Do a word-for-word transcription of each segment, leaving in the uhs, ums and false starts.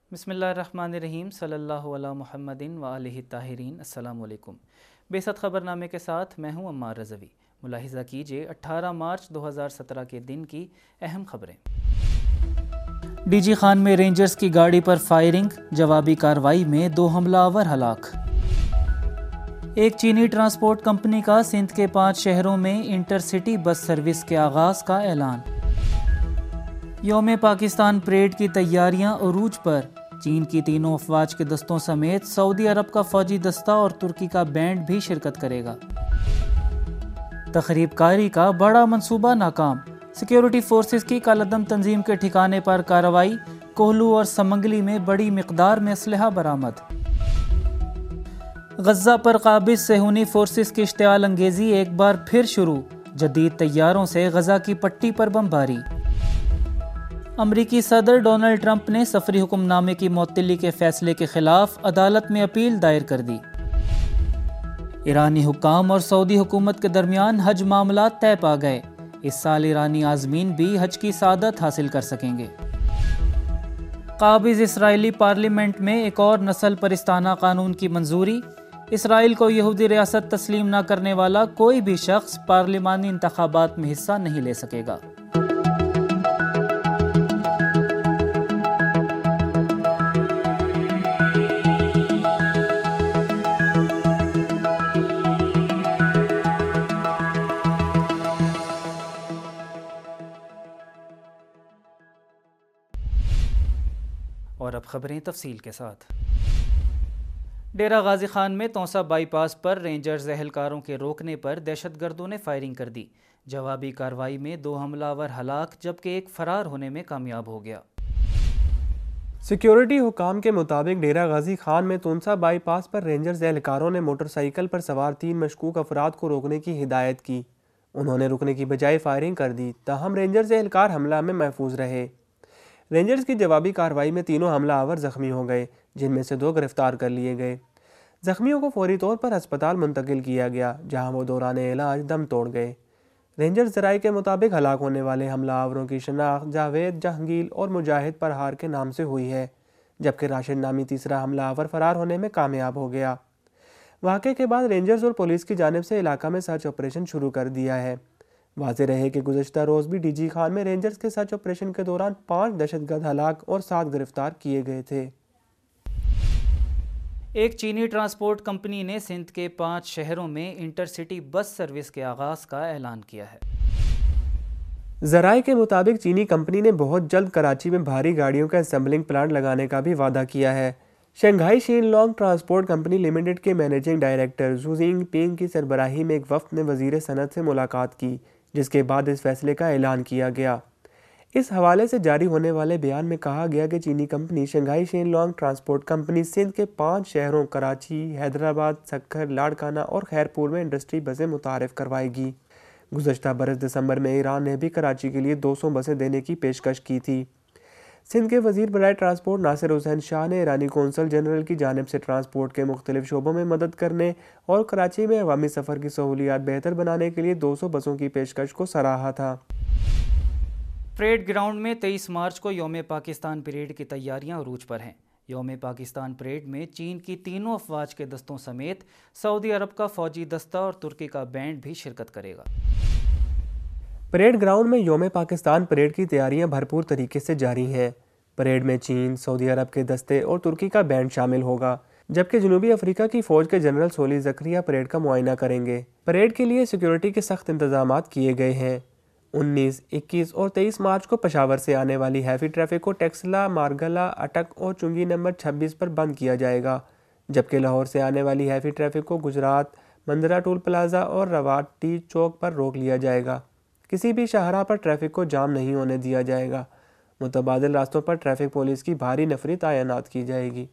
بسم اللہ الرحمن الرحیم صلی اللہ علیہ محمد و آلہ الطاہرین۔ السلام علیکم۔ بیست خبر نامے کے ساتھ میں ہوں عمار رضوی۔ ملاحظہ کیجیے اٹھارہ مارچ دو ہزار سترہ کے دن کی اہم خبریں۔ ڈی جی خان میں رینجرز کی گاڑی پر فائرنگ، جوابی کارروائی میں دو حملہ آور ہلاک۔ ایک چینی ٹرانسپورٹ کمپنی کا سندھ کے پانچ شہروں میں انٹر سٹی بس سروس کے آغاز کا اعلان۔ یوم پاکستان پریڈ کی تیاریاں عروج پر، چین کی تینوں افواج کے دستوں سمیت سعودی عرب کا فوجی دستہ اور ترکی کا بینڈ بھی شرکت کرے گا۔ تخریب کاری کا بڑا منصوبہ ناکام، سیکیورٹی فورسز کی کالعدم تنظیم کے ٹھکانے پر کارروائی، کوہلو اور سمنگلی میں بڑی مقدار میں اسلحہ برآمد۔ غزہ پر قابض صہیونی فورسز کی اشتعال انگیزی ایک بار پھر شروع، جدید طیاروں سے غزہ کی پٹی پر بمباری۔ امریکی صدر ڈونلڈ ٹرمپ نے سفری حکم نامے کی معطلی کے فیصلے کے خلاف عدالت میں اپیل دائر کر دی۔ ایرانی حکام اور سعودی حکومت کے درمیان حج معاملات طے پا گئے، اس سال ایرانی عازمین بھی حج کی سعادت حاصل کر سکیں گے۔ قابض اسرائیلی پارلیمنٹ میں ایک اور نسل پرستانہ قانون کی منظوری، اسرائیل کو یہودی ریاست تسلیم نہ کرنے والا کوئی بھی شخص پارلیمانی انتخابات میں حصہ نہیں لے سکے گا۔ اور اب خبریں تفصیل کے ساتھ۔ ڈیرہ غازی خان میں تونسا بائی پاس پر رینجرز اہلکاروں کے روکنے پر دہشت گردوں نے فائرنگ کر دی۔ جوابی کارروائی میں دو حملہ آور ہلاک جبکہ ایک فرار ہونے میں کامیاب ہو گیا۔ سیکیورٹی حکام کے مطابق ڈیرہ غازی خان میں تونسا بائی پاس پر رینجرز اہلکاروں نے موٹر سائیکل پر سوار تین مشکوک افراد کو روکنے کی ہدایت کی۔ انہوں نے رکنے کی بجائے فائرنگ کر دی، تاہم رینجرز اہلکار حملہ میں محفوظ رہے۔ رینجرز کی جوابی کارروائی میں تینوں حملہ آور زخمی ہو گئے، جن میں سے دو گرفتار کر لیے گئے۔ زخمیوں کو فوری طور پر ہسپتال منتقل کیا گیا، جہاں وہ دوران علاج دم توڑ گئے۔ رینجرز ذرائع کے مطابق ہلاک ہونے والے حملہ آوروں کی شناخت جاوید، جہانگیر اور مجاہد پرہار کے نام سے ہوئی ہے، جبکہ راشد نامی تیسرا حملہ آور فرار ہونے میں کامیاب ہو گیا۔ واقعے کے بعد رینجرز اور پولیس کی جانب سے علاقہ میں سرچ آپریشن شروع کر دیا ہے۔ واضح رہے کہ گزشتہ روز بھی ڈی جی خان میں رینجرز کے سرچ آپریشن کے دوران پانچ دہشت گرد ہلاک اور سات گرفتار کیے گئے تھے۔ ایک چینی ٹرانسپورٹ کمپنی نے سندھ کے پانچ شہروں میں انٹر سٹی بس سروس کے آغاز کا اعلان کیا ہے۔ ذرائع کے مطابق چینی کمپنی نے بہت جلد کراچی میں بھاری گاڑیوں کا اسمبلنگ پلانٹ لگانے کا بھی وعدہ کیا ہے۔ Shanghai Shen Long transport company limited کے managing director Zhou Zheng Peng کی سربراہی میں ایک وفد نے وزیر صنعت سے ملاقات کی، جس کے بعد اس فیصلے کا اعلان کیا گیا۔ اس حوالے سے جاری ہونے والے بیان میں کہا گیا کہ چینی company Shanghai Shen Long transport company Sindh کے پانچ شہروں کراچی، حیدرآباد، سکھر، لاڑکانہ اور خیرپور میں انڈسٹری بسیں متعارف کروائے گی۔ گزشتہ برس دسمبر میں ایران نے بھی کراچی کے لیے دو سو بسیں دینے کی پیشکش کی تھی۔ سندھ کے وزیر برائے ٹرانسپورٹ ناصر حسین شاہ نے ایرانی کونسل جنرل کی جانب سے ٹرانسپورٹ کے مختلف شعبوں میں مدد کرنے اور کراچی میں عوامی سفر کی سہولیات بہتر بنانے کے لیے دو سو بسوں کی پیشکش کو سراہا تھا۔ پریڈ گراؤنڈ میں تیئیس مارچ کو یوم پاکستان پریڈ کی تیاریاں عروج پر ہیں۔ یوم پاکستان پریڈ میں چین کی تینوں افواج کے دستوں سمیت سعودی عرب کا فوجی دستہ اور ترکی کا بینڈ بھی شرکت کرے گا۔ پریڈ گراؤنڈ میں یوم پاکستان پریڈ کی تیاریاں بھرپور طریقے سے جاری ہیں۔ پریڈ میں چین، سعودی عرب کے دستے اور ترکی کا بینڈ شامل ہوگا، جبکہ جنوبی افریقہ کی فوج کے جنرل سولی زکریا پریڈ کا معائنہ کریں گے۔ پریڈ کے لیے سیکیورٹی کے سخت انتظامات کیے گئے ہیں۔ انیس، اکیس اور تیئیس مارچ کو پشاور سے آنے والی ہیوی ٹریفک کو ٹیکسلا، مارگلا، اٹک اور چنگی نمبر چھبیس پر بند کیا جائے گا، جبکہ لاہور سے آنے والی ہیوی ٹریفک کو گجرات، مندرہ ٹول پلازا اور رواٹی چوک پر روک لیا جائے گا۔ کسی بھی شاہراہ پر ٹریفک کو جام نہیں ہونے دیا جائے گا۔ متبادل راستوں پر ٹریفک پولیس کی بھاری نفری تعینات کی جائے گی۔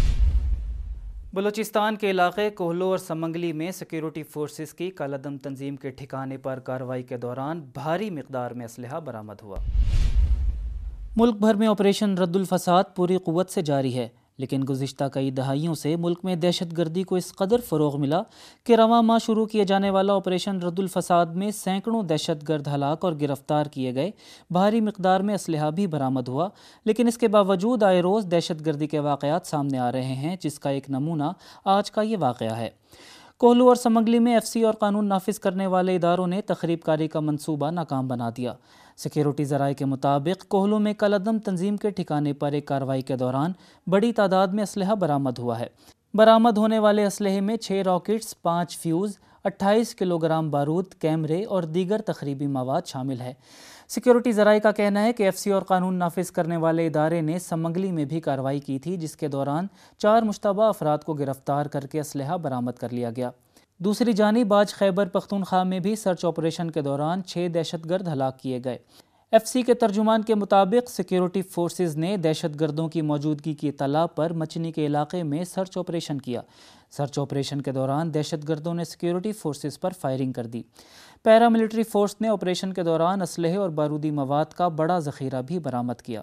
بلوچستان کے علاقے کوہلو اور سمنگلی میں سیکیورٹی فورسز کی کالعدم تنظیم کے ٹھکانے پر کارروائی کے دوران بھاری مقدار میں اسلحہ برآمد ہوا۔ ملک بھر میں آپریشن رد الفساد پوری قوت سے جاری ہے۔ لیکن گزشتہ کئی دہائیوں سے ملک میں دہشت گردی کو اس قدر فروغ ملا کہ رواں ماہ شروع کیے جانے والا آپریشن رد الفساد میں سینکڑوں دہشت گرد ہلاک اور گرفتار کیے گئے، بھاری مقدار میں اسلحہ بھی برآمد ہوا، لیکن اس کے باوجود آئے روز دہشت گردی کے واقعات سامنے آ رہے ہیں، جس کا ایک نمونہ آج کا یہ واقعہ ہے۔ کوہلو اور سمنگلی میں ایف سی اور قانون نافذ کرنے والے اداروں نے تخریب کاری کا منصوبہ ناکام بنا دیا۔ سیکیورٹی ذرائع کے مطابق کوہلو میں کل عدم تنظیم کے ٹھکانے پر ایک کارروائی کے دوران بڑی تعداد میں اسلحہ برآمد ہوا ہے۔ برآمد ہونے والے اسلحے میں چھ راکٹس، پانچ فیوز، اٹھائیس کلو گرام بارود، کیمرے اور دیگر تخریبی مواد شامل ہے۔ سیکیورٹی ذرائع کا کہنا ہے کہ ایف سی اور قانون نافذ کرنے والے ادارے نے سمنگلی میں بھی کارروائی کی تھی، جس کے دوران چار مشتبہ افراد کو گرفتار کر کے اسلحہ برآمد کر لیا گیا۔ دوسری جانب آج خیبر پختونخوا میں بھی سرچ آپریشن کے دوران چھ دہشت گرد ہلاک کیے گئے۔ ایف سی کے ترجمان کے مطابق سیکیورٹی فورسز نے دہشت گردوں کی موجودگی کی اطلاع پر مچنی کے علاقے میں سرچ آپریشن کیا۔ سرچ آپریشن کے دوران دہشت گردوں نے سیکیورٹی فورسز پر فائرنگ کر دی۔ پیراملٹری فورس نے آپریشن کے دوران اسلحے اور بارودی مواد کا بڑا ذخیرہ بھی برآمد کیا۔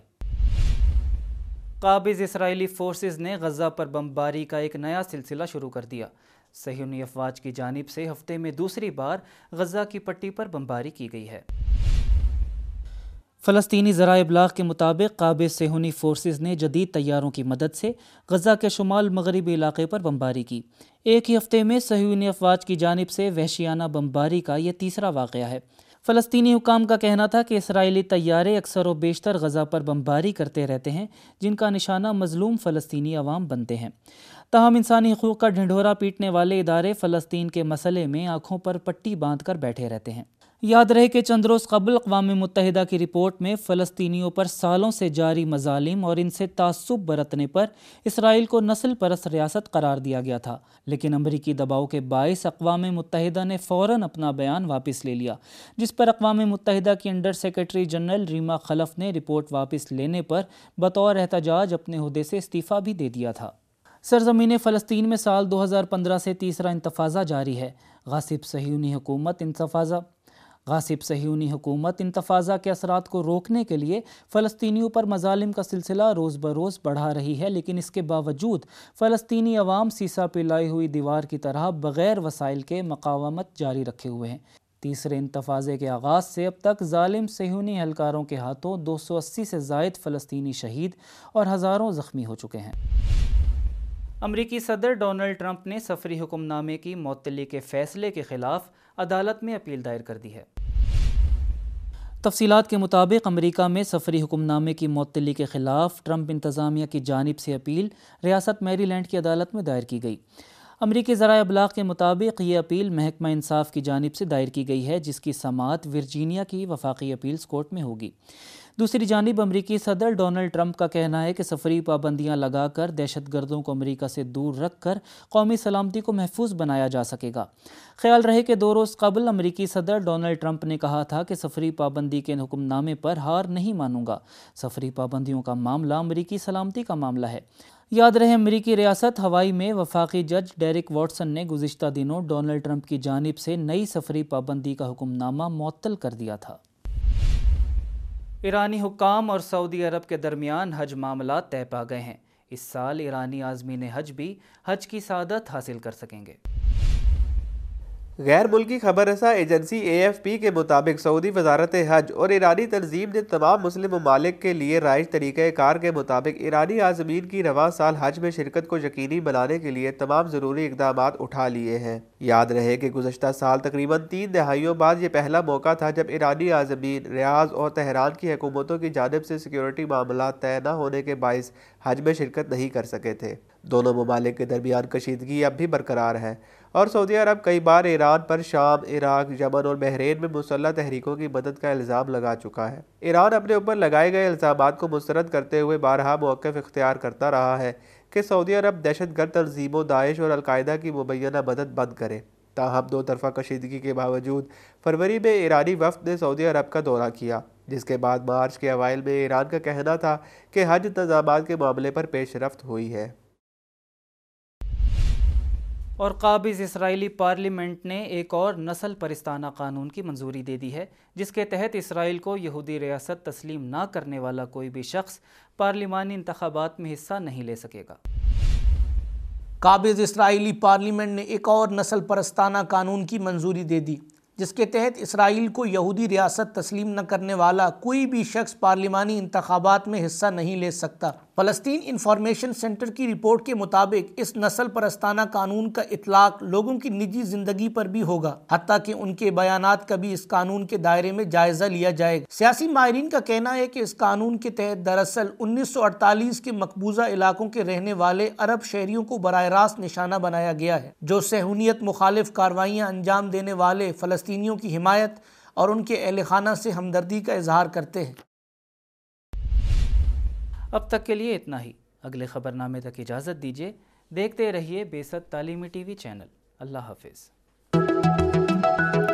قابض اسرائیلی فورسز نے غزہ پر بمباری کا ایک نیا سلسلہ شروع کر دیا۔ صہیونی افواج کی جانب سے ہفتے میں دوسری بار غزہ کی پٹی پر بمباری کی گئی ہے۔ فلسطینی ذرائع ابلاغ کے مطابق قابض صہیونی فورسز نے جدید طیاروں کی مدد سے غزہ کے شمال مغربی علاقے پر بمباری کی۔ ایک ہی ہفتے میں صہیونی افواج کی جانب سے وحشیانہ بمباری کا یہ تیسرا واقعہ ہے۔ فلسطینی حکام کا کہنا تھا کہ اسرائیلی طیارے اکثر و بیشتر غزہ پر بمباری کرتے رہتے ہیں، جن کا نشانہ مظلوم فلسطینی عوام بنتے ہیں۔ تاہم انسانی حقوق کا ڈھنڈورا پیٹنے والے ادارے فلسطین کے مسئلے میں آنکھوں پر پٹی باندھ کر بیٹھے رہتے ہیں۔ یاد رہے کہ چند روز قبل اقوام متحدہ کی رپورٹ میں فلسطینیوں پر سالوں سے جاری مظالم اور ان سے تعصب برتنے پر اسرائیل کو نسل پرست ریاست قرار دیا گیا تھا، لیکن امریکی دباؤ کے باعث اقوام متحدہ نے فوراً اپنا بیان واپس لے لیا، جس پر اقوام متحدہ کی انڈر سیکرٹری جنرل ریما خلف نے رپورٹ واپس لینے پر بطور احتجاج اپنے عہدے سے استعفیٰ بھی دے دیا تھا۔ سرزمین فلسطین میں سال دو ہزار پندرہ سے تیسرا انتفاضہ جاری ہے۔ غاصب صہیونی حکومت انتفاضہ غاصب صہیونی حکومت انتفاضہ کے اثرات کو روکنے کے لیے فلسطینیوں پر مظالم کا سلسلہ روز بروز بڑھا رہی ہے، لیکن اس کے باوجود فلسطینی عوام سیسا پلائی ہوئی دیوار کی طرح بغیر وسائل کے مقاومت جاری رکھے ہوئے ہیں۔ تیسرے انتفاضے کے آغاز سے اب تک ظالم صہیونی اہلکاروں کے ہاتھوں دو سو اسی سے زائد فلسطینی شہید اور ہزاروں زخمی ہو چکے ہیں۔ امریکی صدر ڈونلڈ ٹرمپ نے سفری حکم نامے کی معطلی کے فیصلے کے خلاف عدالت میں اپیل دائر کر دی ہے۔ تفصیلات کے مطابق امریکہ میں سفری حکم نامے کی معطلی کے خلاف ٹرمپ انتظامیہ کی جانب سے اپیل ریاست میری لینڈ کی عدالت میں دائر کی گئی۔ امریکی ذرائع ابلاغ کے مطابق یہ اپیل محکمہ انصاف کی جانب سے دائر کی گئی ہے، جس کی سماعت ورجینیا کی وفاقی اپیلز کورٹ میں ہوگی۔ دوسری جانب امریکی صدر ڈونلڈ ٹرمپ کا کہنا ہے کہ سفری پابندیاں لگا کر دہشت گردوں کو امریکہ سے دور رکھ کر قومی سلامتی کو محفوظ بنایا جا سکے گا۔ خیال رہے کہ دو روز قبل امریکی صدر ڈونلڈ ٹرمپ نے کہا تھا کہ سفری پابندی کے حکم نامے پر ہار نہیں مانوں گا۔ سفری پابندیوں کا معاملہ امریکی سلامتی کا معاملہ ہے۔ یاد رہے امریکی ریاست ہوائی میں وفاقی جج ڈیرک واٹسن نے گزشتہ دنوں ڈونلڈ ٹرمپ کی جانب سے نئی سفری پابندی کا حکم نامہ معطل کر دیا تھا۔ ایرانی حکام اور سعودی عرب کے درمیان حج معاملات طے پا گئے ہیں۔ اس سال ایرانی عازمین حج بھی حج کی سعادت حاصل کر سکیں گے۔ غیر ملکی خبر رساں ایجنسی اے ایف پی کے مطابق سعودی وزارت حج اور ایرانی تنظیم نے تمام مسلم ممالک کے لیے رائج طریقہ کار کے مطابق ایرانی عازمین کی رواں سال حج میں شرکت کو یقینی بنانے کے لیے تمام ضروری اقدامات اٹھا لیے ہیں۔ یاد رہے کہ گزشتہ سال تقریباً تین دہائیوں بعد یہ پہلا موقع تھا جب ایرانی عازمین ریاض اور تہران کی حکومتوں کی جانب سے سیکیورٹی معاملات طے نہ ہونے کے باعث حج میں شرکت نہیں کر سکے تھے۔ دونوں ممالک کے درمیان کشیدگی اب بھی برقرار ہے اور سعودی عرب کئی بار ایران پر شام، عراق، یمن اور بحرین میں مسلح تحریکوں کی مدد کا الزام لگا چکا ہے۔ ایران اپنے اوپر لگائے گئے الزامات کو مسترد کرتے ہوئے بارہا موقف اختیار کرتا رہا ہے کہ سعودی عرب دہشت گرد تنظیموں داعش اور القاعدہ کی مبینہ مدد بند کرے۔ تاہم دو طرفہ کشیدگی کے باوجود فروری میں ایرانی وفد نے سعودی عرب کا دورہ کیا، جس کے بعد مارچ کے اوائل میں ایران کا کہنا تھا کہ حج انتظامات کے معاملے پر پیش رفت ہوئی ہے۔ اور قابض اسرائیلی پارلیمنٹ نے ایک اور نسل پرستانہ قانون کی منظوری دے دی ہے، جس کے تحت اسرائیل کو یہودی ریاست تسلیم نہ کرنے والا کوئی بھی شخص پارلیمانی انتخابات میں حصہ نہیں لے سکے گا۔ قابض اسرائیلی پارلیمنٹ نے ایک اور نسل پرستانہ قانون کی منظوری دے دی، جس کے تحت اسرائیل کو یہودی ریاست تسلیم نہ کرنے والا کوئی بھی شخص پارلیمانی انتخابات میں حصہ نہیں لے سکتا۔ فلسطین انفارمیشن سینٹر کی رپورٹ کے مطابق اس نسل پرستانہ قانون کا اطلاق لوگوں کی نجی زندگی پر بھی ہوگا، حتیٰ کہ ان کے بیانات کا بھی اس قانون کے دائرے میں جائزہ لیا جائے گا۔ سیاسی ماہرین کا کہنا ہے کہ اس قانون کے تحت دراصل انیس سو اڑتالیس کے مقبوضہ علاقوں کے رہنے والے عرب شہریوں کو براہ راست نشانہ بنایا گیا ہے، جو صہیونیت مخالف کارروائیاں انجام دینے والے فلسطینیوں کی حمایت اور ان کے اہل خانہ سے ہمدردی کا اظہار کرتے ہیں۔ اب تک کے لیے اتنا ہی۔ اگلے خبر نامے تک اجازت دیجیے۔ دیکھتے رہیے بیست تعلیمی ٹی وی چینل۔ اللہ حافظ۔